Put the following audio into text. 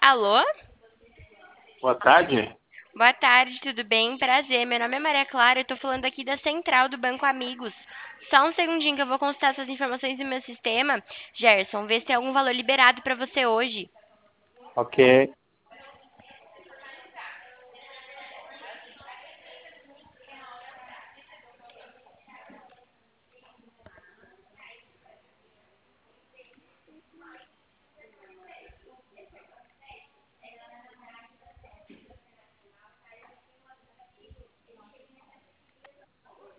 Alô? Boa tarde. Boa tarde, tudo bem? Prazer, meu nome é Maria Clara, eu tô falando aqui da Central do Banco Amigos. Só um segundinho que eu vou consultar suas informações no meu sistema. Gerson, vê se tem algum valor liberado pra você hoje. Ok.